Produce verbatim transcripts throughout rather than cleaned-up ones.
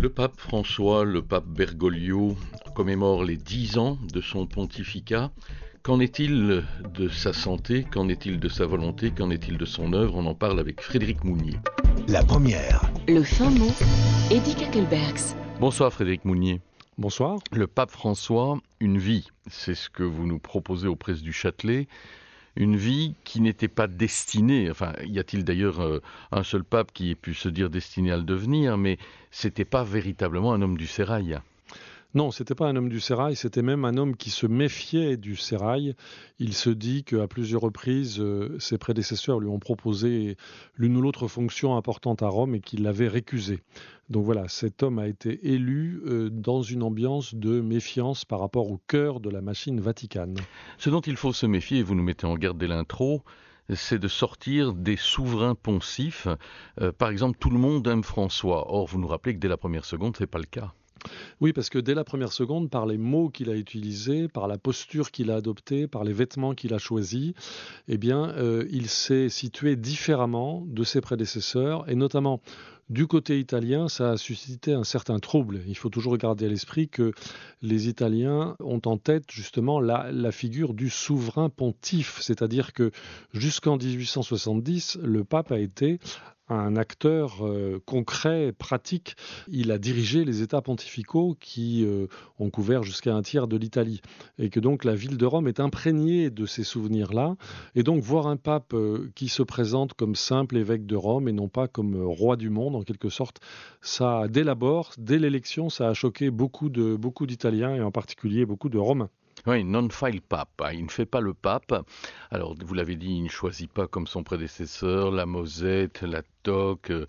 Le pape François, le pape Bergoglio, commémore les dix ans de son pontificat. Qu'en est-il de sa santé? Qu'en est-il de sa volonté? Qu'en est-il de son œuvre? On en parle avec Frédéric Mounier. La première. Le fin mot, Eddy Kakelbergs. Bonsoir Frédéric Mounier. Bonsoir. Le pape François, une vie, c'est ce que vous nous proposez aux presses du Châtelet. Une vie qui n'était pas destinée, enfin, y a-t-il d'ailleurs euh, un seul pape qui ait pu se dire destiné à le devenir, mais c'était pas véritablement un homme du sérail. Non, c'était pas un homme du sérail, c'était même un homme qui se méfiait du sérail. Il se dit qu'à plusieurs reprises, euh, ses prédécesseurs lui ont proposé l'une ou l'autre fonction importante à Rome et qu'il l'avait récusé. Donc voilà, cet homme a été élu euh, dans une ambiance de méfiance par rapport au cœur de la machine vaticane. Ce dont il faut se méfier, et vous nous mettez en garde dès l'intro, c'est de sortir des souverains poncifs. Euh, par exemple, tout le monde aime François. Or, vous nous rappelez que dès la première seconde, c'est pas le cas. Oui, parce que dès la première seconde, par les mots qu'il a utilisés, par la posture qu'il a adoptée, par les vêtements qu'il a choisis, eh bien, euh, il s'est situé différemment de ses prédécesseurs, et notamment du côté italien, ça a suscité un certain trouble. Il faut toujours garder à l'esprit que les Italiens ont en tête justement la, la figure du souverain pontife, c'est-à-dire que jusqu'en dix-huit cent soixante-dix, le pape a été un acteur euh, concret, pratique. Il a dirigé les États pontificaux qui euh, ont couvert jusqu'à un tiers de l'Italie. Et que donc la ville de Rome est imprégnée de ces souvenirs-là. Et donc voir un pape euh, qui se présente comme simple évêque de Rome et non pas comme euh, roi du monde, en quelque sorte, ça, dès l'abord, dès l'élection, ça a choqué beaucoup de, beaucoup d'Italiens et en particulier beaucoup de Romains. Oui, non fa il papa, il ne fait pas le pape. Alors, vous l'avez dit, il ne choisit pas comme son prédécesseur la Mosette, la toque, euh,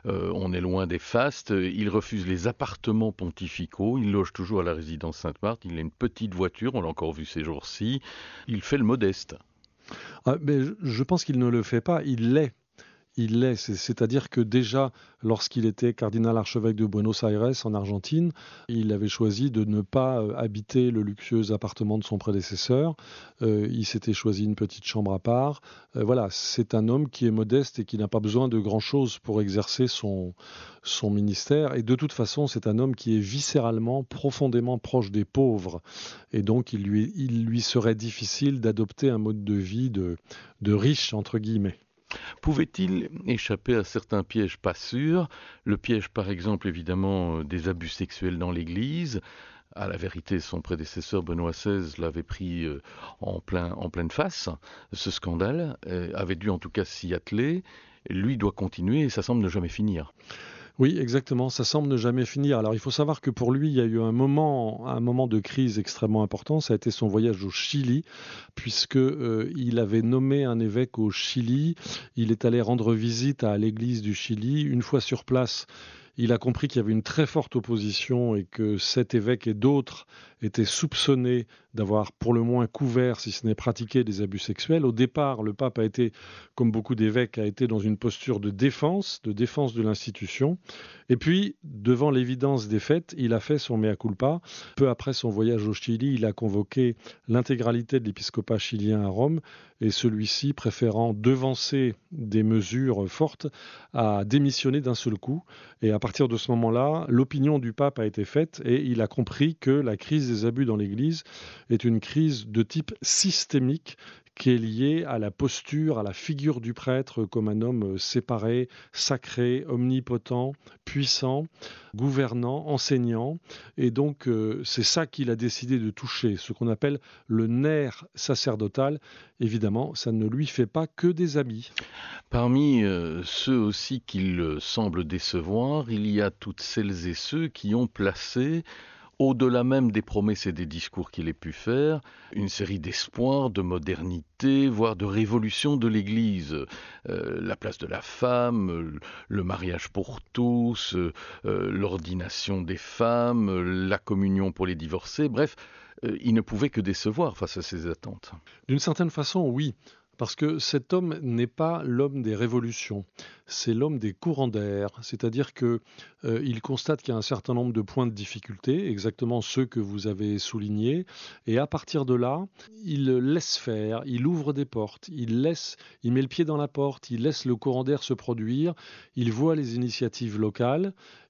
on est loin des fastes. Il refuse les appartements pontificaux, il loge toujours à la résidence Sainte-Marthe, il a une petite voiture, on l'a encore vu ces jours-ci. Il fait le modeste. Ah, mais je pense qu'il ne le fait pas, il l'est. Il l'est, c'est-à-dire que déjà, lorsqu'il était cardinal archevêque de Buenos Aires en Argentine, il avait choisi de ne pas habiter le luxueux appartement de son prédécesseur. Euh, il s'était choisi une petite chambre à part. Euh, voilà, c'est un homme qui est modeste et qui n'a pas besoin de grand-chose pour exercer son, son ministère. Et de toute façon, c'est un homme qui est viscéralement, profondément proche des pauvres. Et donc, il lui, il lui serait difficile d'adopter un mode de vie de, de riche, entre guillemets. Pouvait-il échapper à certains pièges pas sûrs? Le piège, par exemple, évidemment, des abus sexuels dans l'Église. À la vérité, son prédécesseur Benoît seize l'avait pris en, plein, en pleine face. Ce scandale avait dû en tout cas s'y atteler. Lui doit continuer et ça semble ne jamais finir. Oui, exactement. Ça semble ne jamais finir. Alors, il faut savoir que pour lui, il y a eu un moment, un moment de crise extrêmement important. Ça a été son voyage au Chili, puisque euh, il avait nommé un évêque au Chili. Il est allé rendre visite à l'église du Chili. Une fois sur place, il a compris qu'il y avait une très forte opposition et que cet évêque et d'autres étaient soupçonnés d'avoir pour le moins couvert, si ce n'est pratiqué, des abus sexuels. Au départ, le pape a été, comme beaucoup d'évêques, a été dans une posture de défense, de défense de l'institution. Et puis, devant l'évidence des faits, il a fait son mea culpa. Peu après son voyage au Chili, il a convoqué l'intégralité de l'épiscopat chilien à Rome et celui-ci, préférant devancer des mesures fortes, a démissionné d'un seul coup. Et à partir de ce moment-là, l'opinion du pape a été faite et il a compris que la crise des abus dans l'Église est une crise de type systémique qui est liée à la posture, à la figure du prêtre comme un homme séparé, sacré, omnipotent, puissant, gouvernant, enseignant. Et donc, euh, c'est ça qu'il a décidé de toucher, ce qu'on appelle le nerf sacerdotal. Évidemment, ça ne lui fait pas que des amis. Parmi euh, ceux aussi qu'il semble décevoir, il y a toutes celles et ceux qui ont placé, au-delà même des promesses et des discours qu'il ait pu faire, une série d'espoirs, de modernité, voire de révolution de l'Église. Euh, la place de la femme, le mariage pour tous, euh, l'ordination des femmes, la communion pour les divorcés, bref, euh, il ne pouvait que décevoir face à ces attentes. D'une certaine façon, oui. Parce que cet homme n'est pas l'homme des révolutions, c'est l'homme des courants d'air. C'est-à-dire qu'il euh, constate qu'il y a un certain nombre de points de difficulté, exactement ceux que vous avez soulignés, et à partir de là, il laisse faire, il ouvre des portes, il, laisse, il met le pied dans la porte, il laisse le courant d'air se produire, il voit les initiatives locales,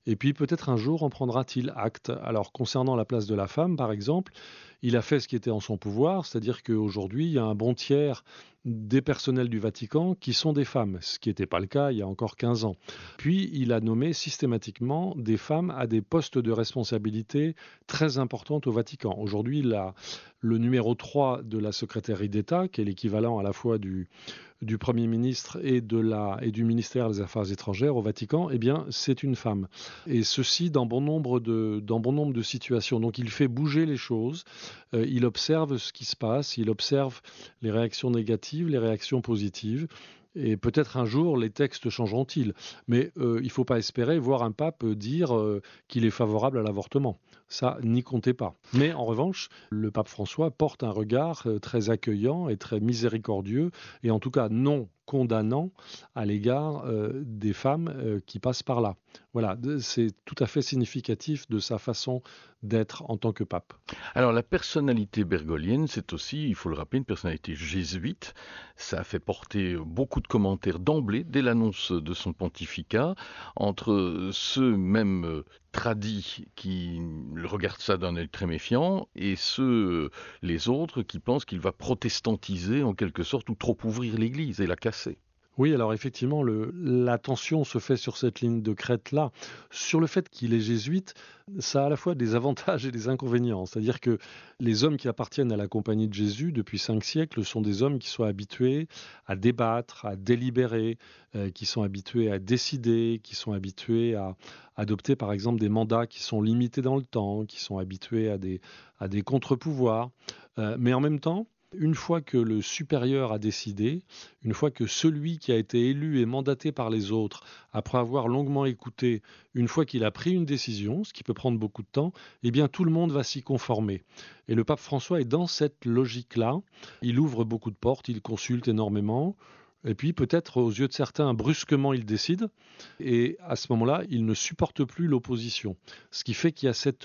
Et puis peut-être un jour en prendra-t-il acte. Alors concernant la place de la femme, par exemple, il a fait ce qui était en son pouvoir, c'est-à-dire qu'aujourd'hui, il y a un bon tiers des personnels du Vatican qui sont des femmes, ce qui n'était pas le cas il y a encore quinze ans. Puis, il a nommé systématiquement des femmes à des postes de responsabilité très importantes au Vatican. Aujourd'hui, la, le numéro trois de la secrétaire d'État, qui est l'équivalent à la fois du, du Premier ministre et, de la, et du ministère des Affaires étrangères au Vatican, eh bien, c'est une femme. Et ceci dans bon nombre de, dans bon nombre de situations. Donc, il fait bouger les choses, euh, il observe ce qui se passe, il observe les réactions négatives, les réactions positives. Et peut-être un jour, les textes changeront-ils. Mais euh, il ne faut pas espérer voir un pape dire euh, qu'il est favorable à l'avortement. Ça, n'y comptez pas. Mais en revanche, le pape François porte un regard euh, très accueillant et très miséricordieux, et en tout cas non condamnant à l'égard euh, des femmes euh, qui passent par là. Voilà, c'est tout à fait significatif de sa façon d'être en tant que pape. Alors la personnalité bergolienne, c'est aussi, il faut le rappeler, une personnalité jésuite. Ça a fait porter beaucoup de commentaires d'emblée, dès l'annonce de son pontificat, entre ceux même tradis qui regardent ça d'un œil très méfiant et ceux, les autres, qui pensent qu'il va protestantiser en quelque sorte ou trop ouvrir l'Église et la casser. Oui, alors effectivement, le, l'attention se fait sur cette ligne de crête-là. Sur le fait qu'il est jésuite, ça a à la fois des avantages et des inconvénients. C'est-à-dire que les hommes qui appartiennent à la compagnie de Jésus depuis cinq siècles sont des hommes qui sont habitués à débattre, à délibérer, euh, qui sont habitués à décider, qui sont habitués à adopter par exemple des mandats qui sont limités dans le temps, qui sont habitués à des, à des contre-pouvoirs. Euh, mais en même temps, une fois que le supérieur a décidé, une fois que celui qui a été élu et mandaté par les autres, après avoir longuement écouté, une fois qu'il a pris une décision, ce qui peut prendre beaucoup de temps, eh bien tout le monde va s'y conformer. Et le pape François est dans cette logique-là. Il ouvre beaucoup de portes, il consulte énormément. Et puis peut-être aux yeux de certains, brusquement il décide, et à ce moment-là, il ne supporte plus l'opposition. Ce qui fait qu'il y a cette,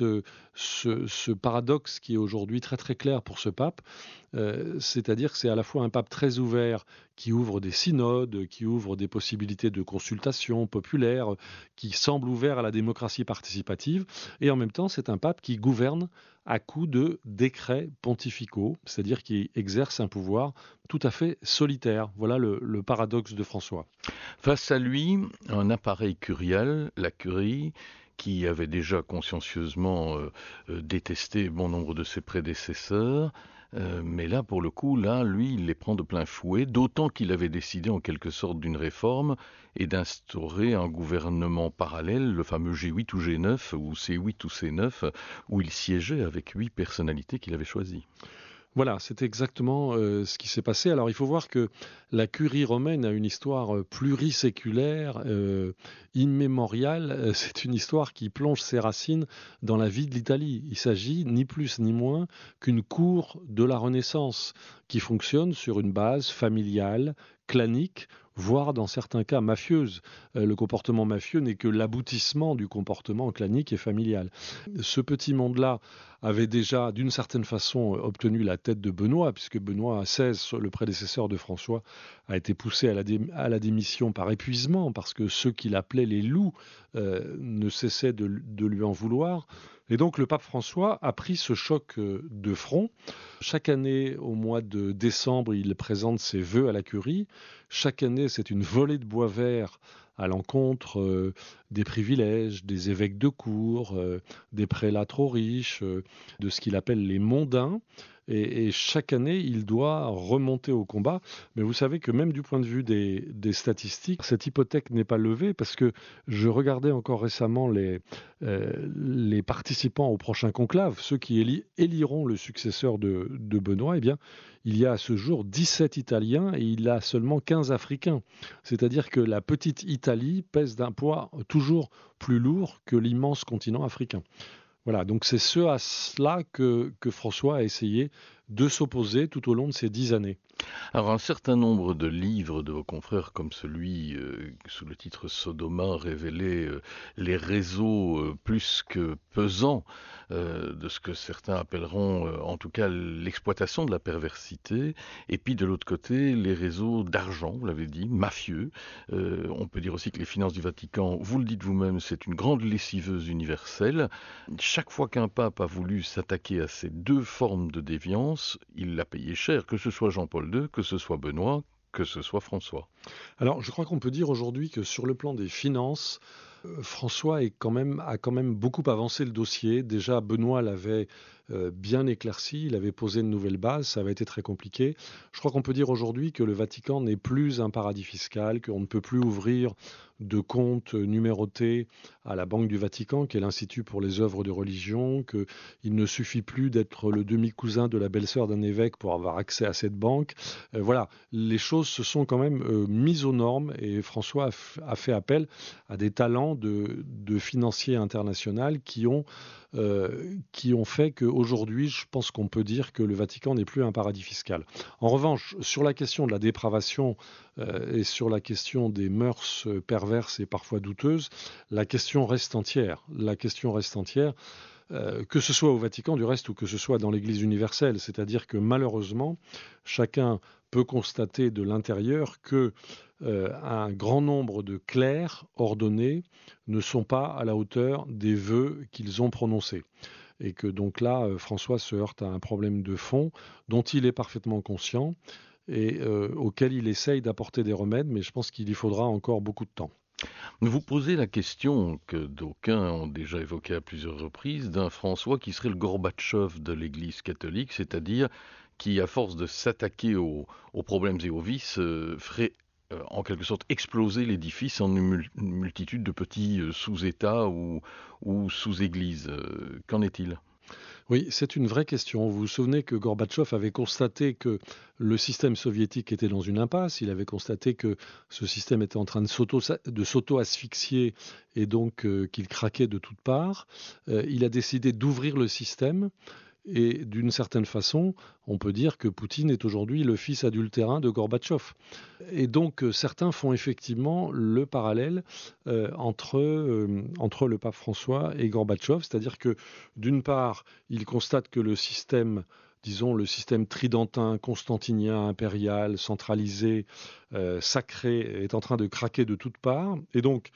ce, ce paradoxe qui est aujourd'hui très très clair pour ce pape, euh, c'est-à-dire que c'est à la fois un pape très ouvert, qui ouvre des synodes, qui ouvre des possibilités de consultation populaire, qui semble ouvert à la démocratie participative, et en même temps c'est un pape qui gouverne à coup de décrets pontificaux, c'est-à-dire qui exerce un pouvoir tout à fait solitaire. Voilà le, le paradoxe de François. Face à lui, un appareil curial, la curie, qui avait déjà consciencieusement euh, euh, détesté bon nombre de ses prédécesseurs, euh, mais là, pour le coup, là, lui, il les prend de plein fouet, d'autant qu'il avait décidé en quelque sorte d'une réforme et d'instaurer un gouvernement parallèle, le fameux G huit ou G neuf, ou C huit ou C neuf, où il siégeait avec huit personnalités qu'il avait choisies. Voilà, c'est exactement euh, ce qui s'est passé. Alors il faut voir que la curie romaine a une histoire euh, pluriséculaire, euh, immémoriale. Euh, c'est une histoire qui plonge ses racines dans la vie de l'Italie. Il s'agit ni plus ni moins qu'une cour de la Renaissance qui fonctionne sur une base familiale, clanique, voire dans certains cas mafieuse. Euh, le comportement mafieux n'est que l'aboutissement du comportement clanique et familial. Ce petit monde-là avait déjà, d'une certaine façon, obtenu la tête de Benoît, puisque Benoît seize, le prédécesseur de François, a été poussé à la, dé- à la démission par épuisement, parce que ceux qu'il appelait les loups euh, ne cessaient de, de lui en vouloir. Et donc le pape François a pris ce choc de front. Chaque année, au mois de décembre, il présente ses vœux à la curie. Chaque année, c'est une volée de bois vert à l'encontre euh, des privilèges, des évêques de cour, euh, des prélats trop riches, euh, de ce qu'il appelle les mondains. Et, et chaque année, il doit remonter au combat. Mais vous savez que même du point de vue des, des statistiques, cette hypothèque n'est pas levée, parce que je regardais encore récemment les, euh, les participants au prochain conclave, ceux qui éli- éliront le successeur de, de Benoît. Eh bien, il y a à ce jour dix-sept Italiens et il a seulement quinze Africains. C'est-à-dire que la petite Italie pèse d'un poids toujours plus lourd que l'immense continent africain. Voilà, donc c'est ce à cela que, que François a essayé de s'opposer tout au long de ces dix années. Alors un certain nombre de livres de vos confrères, comme celui euh, sous le titre Sodoma, révélait euh, les réseaux euh, plus que pesants euh, de ce que certains appelleront euh, en tout cas l'exploitation de la perversité, et puis de l'autre côté les réseaux d'argent, vous l'avez dit, mafieux. Euh, on peut dire aussi que les finances du Vatican, vous le dites vous-même, c'est une grande lessiveuse universelle. Chaque fois qu'un pape a voulu s'attaquer à ces deux formes de déviance, il l'a payé cher, que ce soit Jean-Paul deux, que ce soit Benoît, que ce soit François. Alors, je crois qu'on peut dire aujourd'hui que sur le plan des finances, euh, François est quand même, a quand même beaucoup avancé le dossier. Déjà, Benoît l'avait euh, bien éclairci, il avait posé une nouvelle base, ça avait été très compliqué. Je crois qu'on peut dire aujourd'hui que le Vatican n'est plus un paradis fiscal, qu'on ne peut plus ouvrir de comptes numérotés à la Banque du Vatican, qui est l'Institut pour les œuvres de religion, qu'il ne suffit plus d'être le demi-cousin de la belle-sœur d'un évêque pour avoir accès à cette banque. Euh, voilà, les choses se sont quand même euh, mises aux normes et François a, f- a fait appel à des talents de, de financiers internationaux qui ont, euh, qui ont fait qu'aujourd'hui, je pense qu'on peut dire que le Vatican n'est plus un paradis fiscal. En revanche, sur la question de la dépravation euh, et sur la question des mœurs euh, perverses et parfois douteuses, la question reste entière. La question reste entière. Euh, que ce soit au Vatican du reste ou que ce soit dans l'Église universelle. C'est-à-dire que malheureusement, chacun peut constater de l'intérieur que euh, un grand nombre de clercs ordonnés ne sont pas à la hauteur des vœux qu'ils ont prononcés. Et que donc là, euh, François se heurte à un problème de fond dont il est parfaitement conscient et euh, auquel il essaye d'apporter des remèdes, mais je pense qu'il y faudra encore beaucoup de temps. Vous posez la question que d'aucuns ont déjà évoquée à plusieurs reprises d'un François qui serait le Gorbatchev de l'Église catholique, c'est-à-dire qui, à force de s'attaquer aux, aux problèmes et aux vices, euh, ferait euh, en quelque sorte exploser l'édifice en une, mul- une multitude de petits euh, sous-États ou, ou sous-églises. Euh, qu'en est-il? Oui, c'est une vraie question. Vous vous souvenez que Gorbatchev avait constaté que le système soviétique était dans une impasse. Il avait constaté que ce système était en train de s'auto, de s'auto-asphyxier et donc euh, qu'il craquait de toutes parts. Euh, il a décidé d'ouvrir le système. Et d'une certaine façon, on peut dire que Poutine est aujourd'hui le fils adultérin de Gorbatchev. Et donc, euh, certains font effectivement le parallèle euh, entre, euh, entre le pape François et Gorbatchev, c'est-à-dire que d'une part, il constate que le système, disons le système tridentin, constantinien, impérial, centralisé, euh, sacré, est en train de craquer de toutes parts. Et donc,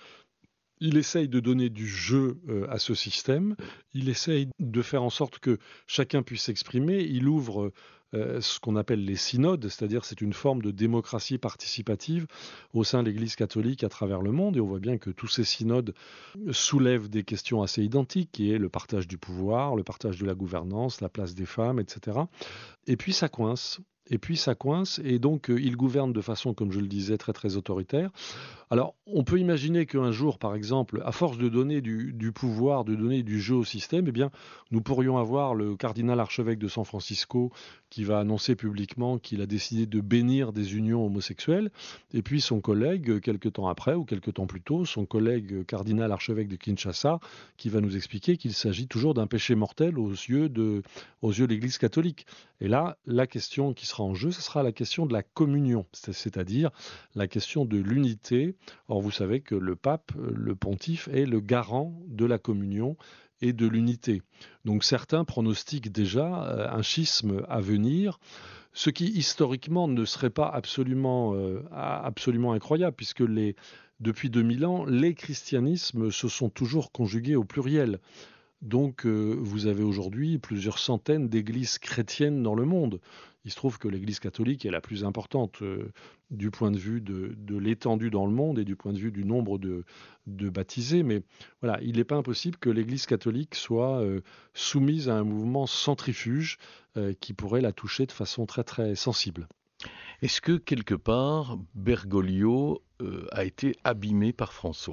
il essaye de donner du jeu euh, à ce système, il essaye de faire en sorte que chacun puisse s'exprimer, il ouvre euh, ce qu'on appelle les synodes, c'est-à-dire c'est une forme de démocratie participative au sein de l'Église catholique à travers le monde, et on voit bien que tous ces synodes soulèvent des questions assez identiques, qui est le partage du pouvoir, le partage de la gouvernance, la place des femmes, et cetera. Et puis ça coince. Et puis ça coince, et donc euh, il gouverne de façon, comme je le disais, très très autoritaire. Alors, on peut imaginer qu'un jour, par exemple, à force de donner du, du pouvoir, de donner du jeu au système, eh bien, nous pourrions avoir le cardinal archevêque de San Francisco qui va annoncer publiquement qu'il a décidé de bénir des unions homosexuelles, et puis son collègue, quelques temps après, ou quelques temps plus tôt, son collègue cardinal archevêque de Kinshasa, qui va nous expliquer qu'il s'agit toujours d'un péché mortel aux yeux de, aux yeux de l'Église catholique. Et là, la question qui sera en jeu, ce sera la question de la communion, c'est-à-dire la question de l'unité. Or, vous savez que le pape, le pontife, est le garant de la communion et de l'unité. Donc certains pronostiquent déjà un schisme à venir, ce qui historiquement ne serait pas absolument, euh, absolument incroyable, puisque les, depuis deux mille ans, les christianismes se sont toujours conjugués au pluriel. Donc euh, vous avez aujourd'hui plusieurs centaines d'églises chrétiennes dans le monde. Il se trouve que l'église catholique est la plus importante euh, du point de vue de, de l'étendue dans le monde et du point de vue du nombre de, de baptisés. Mais voilà, il n'est pas impossible que l'église catholique soit euh, soumise à un mouvement centrifuge euh, qui pourrait la toucher de façon très très sensible. Est-ce que quelque part Bergoglio euh, a été abîmé par François?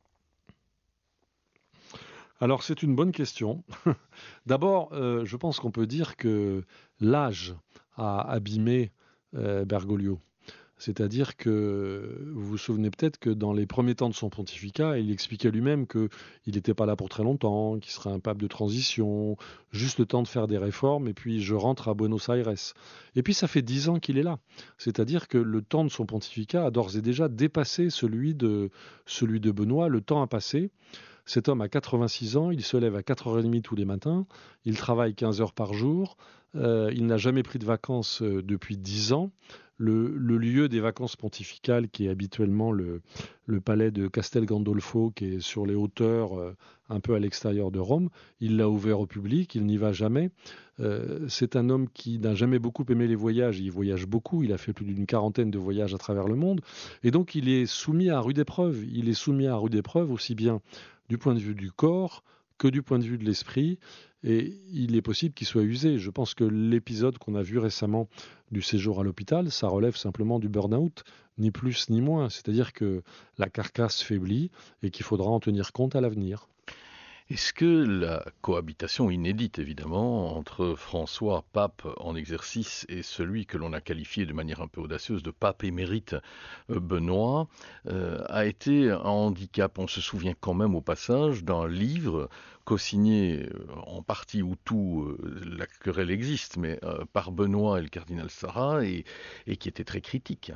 Alors c'est une bonne question. D'abord, euh, je pense qu'on peut dire que l'âge a abîmé euh, Bergoglio. C'est-à-dire que vous vous souvenez peut-être que dans les premiers temps de son pontificat, il expliquait lui-même qu'il n'était pas là pour très longtemps, qu'il serait un pape de transition, juste le temps de faire des réformes, et puis je rentre à Buenos Aires. Et puis ça fait dix ans qu'il est là. C'est-à-dire que le temps de son pontificat a d'ores et déjà dépassé celui de, celui de Benoît. Le temps a passé. Cet homme a quatre-vingt-six ans, il se lève à quatre heures trente tous les matins, il travaille quinze heures par jour, euh, il n'a jamais pris de vacances euh, depuis dix ans. Le, le lieu des vacances pontificales, qui est habituellement le, le palais de Castel Gandolfo, qui est sur les hauteurs euh, un peu à l'extérieur de Rome, il l'a ouvert au public, il n'y va jamais. Euh, c'est un homme qui n'a jamais beaucoup aimé les voyages, il voyage beaucoup, il a fait plus d'une quarantaine de voyages à travers le monde, et donc il est soumis à rude épreuve. Il est soumis à rude épreuve aussi bien du point de vue du corps que du point de vue de l'esprit, et il est possible qu'il soit usé. Je pense que l'épisode qu'on a vu récemment du séjour à l'hôpital, ça relève simplement du burn-out, ni plus ni moins. C'est-à-dire que la carcasse faiblit et qu'il faudra en tenir compte à l'avenir. Est-ce que la cohabitation inédite, évidemment, entre François, pape en exercice, et celui que l'on a qualifié de manière un peu audacieuse de pape émérite, euh, Benoît, euh, a été un handicap? On se souvient quand même au passage d'un livre co-signé euh, en partie ou tout, euh, la querelle existe, mais euh, par Benoît et le cardinal Sarrat, et, et qui était très critique.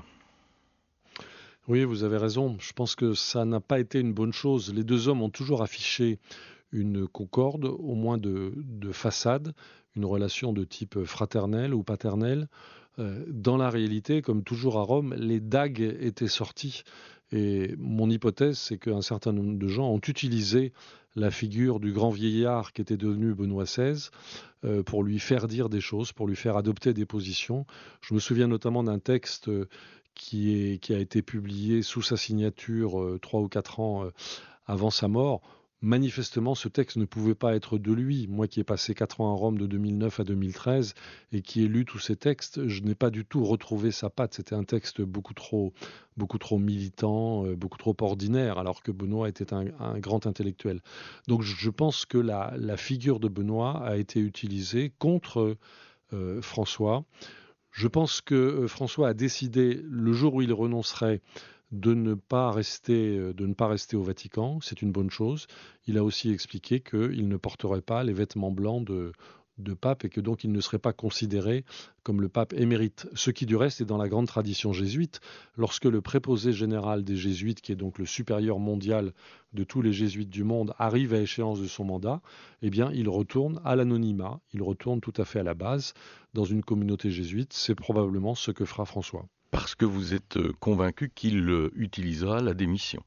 Oui, vous avez raison. Je pense que ça n'a pas été une bonne chose. Les deux hommes ont toujours affiché une concorde, au moins de, de façade, une relation de type fraternel ou paternel. Euh, dans la réalité, comme toujours à Rome, les dagues étaient sorties. Et mon hypothèse, c'est qu'un certain nombre de gens ont utilisé la figure du grand vieillard qui était devenu Benoît seize euh, pour lui faire dire des choses, pour lui faire adopter des positions. Je me souviens notamment d'un texte euh, qui, est, qui a été publié sous sa signature euh, trois ou quatre ans euh, avant sa mort. Manifestement, ce texte ne pouvait pas être de lui. Moi qui ai passé quatre ans à Rome de deux mille neuf à deux mille treize et qui ai lu tous ces textes, je n'ai pas du tout retrouvé sa patte. C'était un texte beaucoup trop, beaucoup trop militant, euh, beaucoup trop ordinaire, alors que Benoît était un, un grand intellectuel. Donc je pense que la, la figure de Benoît a été utilisée contre euh, François. Je pense que euh, François a décidé, le jour où il renoncerait, de ne pas rester, euh, de ne pas rester au Vatican. C'est une bonne chose. Il a aussi expliqué qu'il ne porterait pas les vêtements blancs de, de pape et que donc il ne serait pas considéré comme le pape émérite. Ce qui du reste est dans la grande tradition jésuite. Lorsque le préposé général des jésuites, qui est donc le supérieur mondial de tous les jésuites du monde, arrive à échéance de son mandat, eh bien il retourne à l'anonymat, il retourne tout à fait à la base dans une communauté jésuite. C'est probablement ce que fera François. Parce que vous êtes convaincu qu'il euh, utilisera la démission.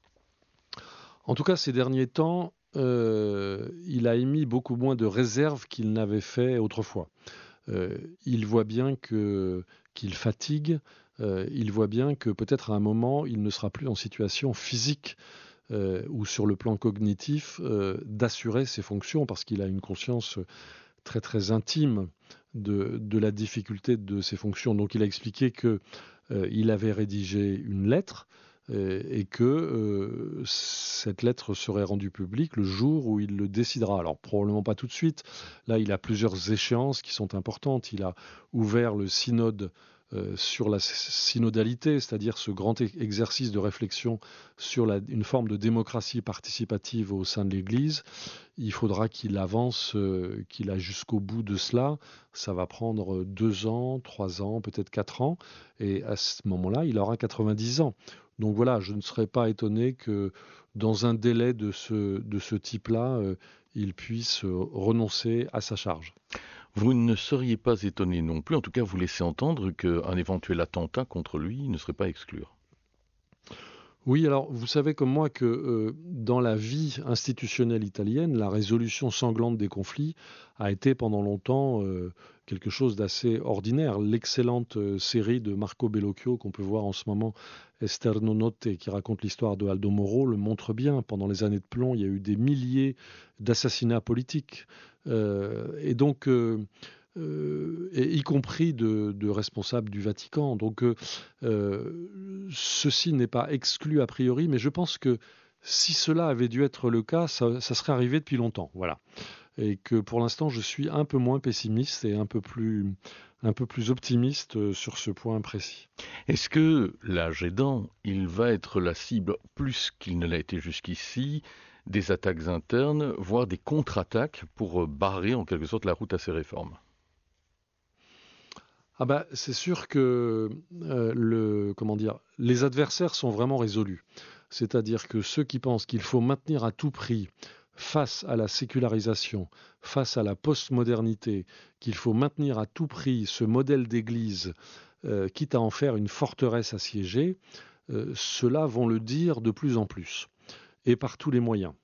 En tout cas, ces derniers temps, euh, il a émis beaucoup moins de réserves qu'il n'avait fait autrefois. Euh, il voit bien que, qu'il fatigue, euh, il voit bien que peut-être à un moment, il ne sera plus en situation physique euh, ou sur le plan cognitif euh, d'assurer ses fonctions parce qu'il a une conscience très très intime de, de la difficulté de ses fonctions. Donc il a expliqué qu'il euh, avait rédigé une lettre et que euh, cette lettre serait rendue publique le jour où il le décidera. Alors probablement pas tout de suite. Là, il a plusieurs échéances qui sont importantes. Il a ouvert le synode euh, sur la synodalité, c'est-à-dire ce grand exercice de réflexion sur la, une forme de démocratie participative au sein de l'Église. Il faudra qu'il avance, euh, qu'il aille jusqu'au bout de cela. Ça va prendre deux ans, trois ans, peut-être quatre ans. Et à ce moment-là, il aura quatre-vingt-dix ans. Donc voilà, je ne serais pas étonné que dans un délai de ce, de ce type-là, euh, il puisse euh, renoncer à sa charge. Vous ne seriez pas étonné non plus, en tout cas vous laissez entendre qu'un éventuel attentat contre lui ne serait pas à exclure. Oui, alors vous savez comme moi que euh, dans la vie institutionnelle italienne, la résolution sanglante des conflits a été pendant longtemps euh, quelque chose d'assez ordinaire. L'excellente euh, série de Marco Bellocchio qu'on peut voir en ce moment, Esterno Notte, qui raconte l'histoire de Aldo Moro, le montre bien. Pendant les années de plomb, il y a eu des milliers d'assassinats politiques. Euh, et donc... Euh, Euh, et y compris de, de responsables du Vatican. Donc euh, euh, ceci n'est pas exclu a priori, mais je pense que si cela avait dû être le cas, ça, ça serait arrivé depuis longtemps. Voilà. et que pour l'instant je suis un peu moins pessimiste et un peu plus, un peu plus optimiste sur ce point précis. Est-ce que l'âge aidant, il va être la cible, plus qu'il ne l'a été jusqu'ici, des attaques internes, voire des contre-attaques pour barrer en quelque sorte la route à ces réformes ? Ah bah, c'est sûr que euh, le, comment dire, les adversaires sont vraiment résolus. C'est-à-dire que ceux qui pensent qu'il faut maintenir à tout prix, face à la sécularisation, face à la postmodernité, qu'il faut maintenir à tout prix ce modèle d'église, euh, quitte à en faire une forteresse assiégée, euh, ceux-là vont le dire de plus en plus, et par tous les moyens.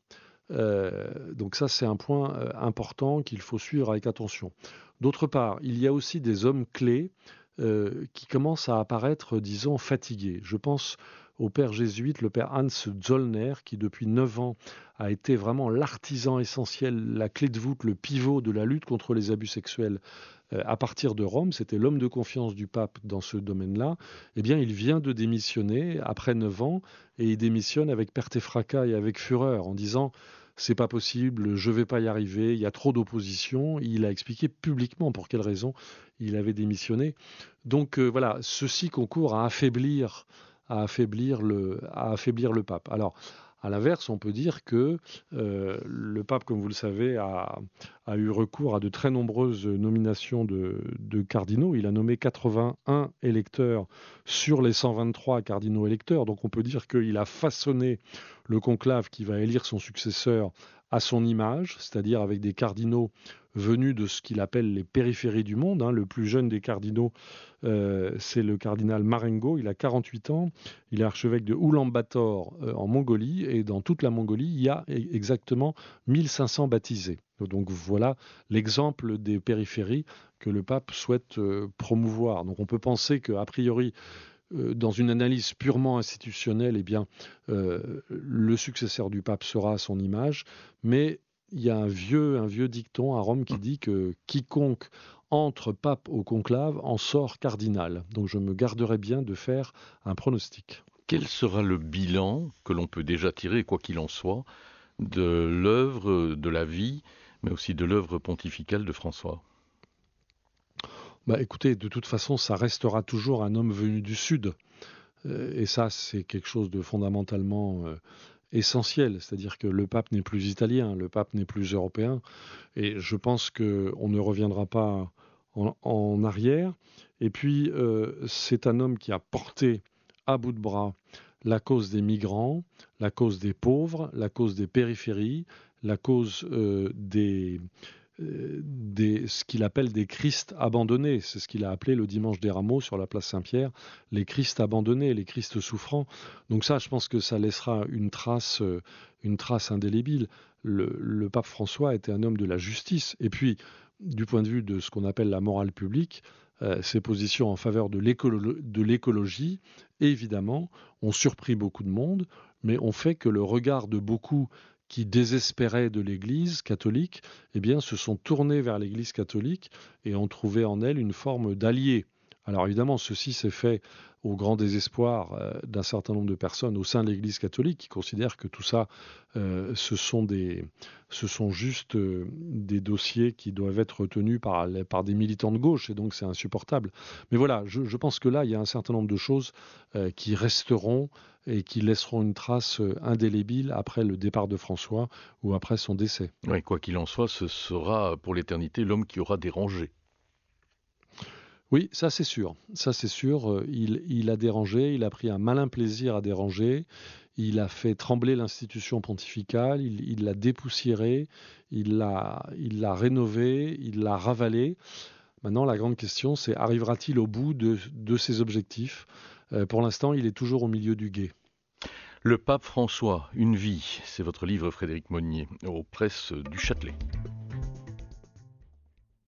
Euh, donc ça, c'est un point euh, important qu'il faut suivre avec attention. D'autre part, il y a aussi des hommes clés euh, qui commencent à apparaître, disons, fatigués. Je pense au père jésuite, le père Hans Zollner, qui depuis neuf ans a été vraiment l'artisan essentiel, la clé de voûte, le pivot de la lutte contre les abus sexuels euh, à partir de Rome. C'était l'homme de confiance du pape dans ce domaine-là. Eh bien, il vient de démissionner après neuf ans, et il démissionne avec perte et fracas et avec fureur, en disant c'est pas possible, je vais pas y arriver, il y a trop d'opposition. Il a expliqué publiquement pour quelles raisons il avait démissionné. Donc euh, voilà, ceci concourt à affaiblir, à affaiblir le, à affaiblir le pape. Alors, à l'inverse, on peut dire que euh, le pape, comme vous le savez, a, a eu recours à de très nombreuses nominations de, de cardinaux. Il a nommé quatre-vingt-un électeurs sur les cent vingt-trois cardinaux électeurs. Donc on peut dire qu'il a façonné le conclave qui va élire son successeur à son image, c'est-à-dire avec des cardinaux venus de ce qu'il appelle les périphéries du monde. Hein. Le plus jeune des cardinaux, euh, c'est le cardinal Marengo, il a quarante-huit ans, il est archevêque de Oulan-Bator euh, en Mongolie, et dans toute la Mongolie, il y a exactement mille cinq cents baptisés. Donc voilà l'exemple des périphéries que le pape souhaite euh, promouvoir. Donc on peut penser qu'a priori, euh, dans une analyse purement institutionnelle, eh bien, euh, le successeur du pape sera à son image, mais il y a un vieux, un vieux dicton à Rome qui dit que quiconque entre pape au conclave en sort cardinal. Donc je me garderai bien de faire un pronostic. Quel sera le bilan que l'on peut déjà tirer, quoi qu'il en soit, de l'œuvre, de la vie, mais aussi de l'œuvre pontificale de François ? Bah, écoutez, de toute façon, ça restera toujours un homme venu du Sud. Euh, et ça, c'est quelque chose de fondamentalement euh, essentiel. C'est-à-dire que le pape n'est plus italien, le pape n'est plus européen. Et je pense qu'on ne reviendra pas en, en arrière. Et puis, euh, c'est un homme qui a porté à bout de bras la cause des migrants, la cause des pauvres, la cause des périphéries, la cause euh, des... Des, ce qu'il appelle des Christ abandonnés. C'est ce qu'il a appelé le dimanche des Rameaux sur la place Saint-Pierre, les Christ abandonnés, les Christ souffrants. Donc ça, je pense que ça laissera une trace, une trace indélébile. Le, le pape François était un homme de la justice. Et puis, du point de vue de ce qu'on appelle la morale publique, euh, ses positions en faveur de, l'écolo- de l'écologie, évidemment, ont surpris beaucoup de monde, mais ont fait que le regard de beaucoup qui désespéraient de l'Église catholique, eh bien, se sont tournés vers l'Église catholique et ont trouvé en elle une forme d'allié. Alors évidemment, ceci s'est fait au grand désespoir euh, d'un certain nombre de personnes au sein de l'Église catholique qui considèrent que tout ça, euh, ce sont des, ce sont juste euh, des dossiers qui doivent être retenus par, par des militants de gauche, et donc c'est insupportable. Mais voilà, je, je pense que là, il y a un certain nombre de choses euh, qui resteront et qui laisseront une trace indélébile après le départ de François ou après son décès. Oui, quoi qu'il en soit, ce sera pour l'éternité l'homme qui aura dérangé. Oui, ça c'est sûr. Ça c'est sûr. Il, il a dérangé, il a pris un malin plaisir à déranger. Il a fait trembler l'institution pontificale, il, il l'a dépoussiérée, il l'a, il l'a rénovée, il l'a ravalée. Maintenant, la grande question, c'est arrivera-t-il au bout de, de ses objectifs ? euh, Pour l'instant, il est toujours au milieu du gué. Le pape François, une vie, c'est votre livre Frédéric Monnier, aux presses du Châtelet.